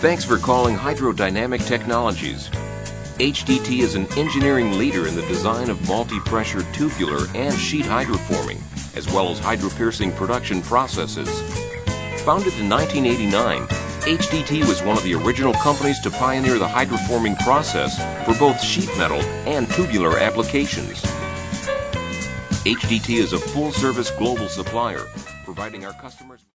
Thanks for calling Hydrodynamic Technologies. HDT is an engineering leader in the design of multi-pressure tubular and sheet hydroforming, as well as hydropiercing production processes. Founded in 1989, HDT was one of the original companies to pioneer the hydroforming process for both sheet metal and tubular applications. HDT is a full-service global supplier, providing our customers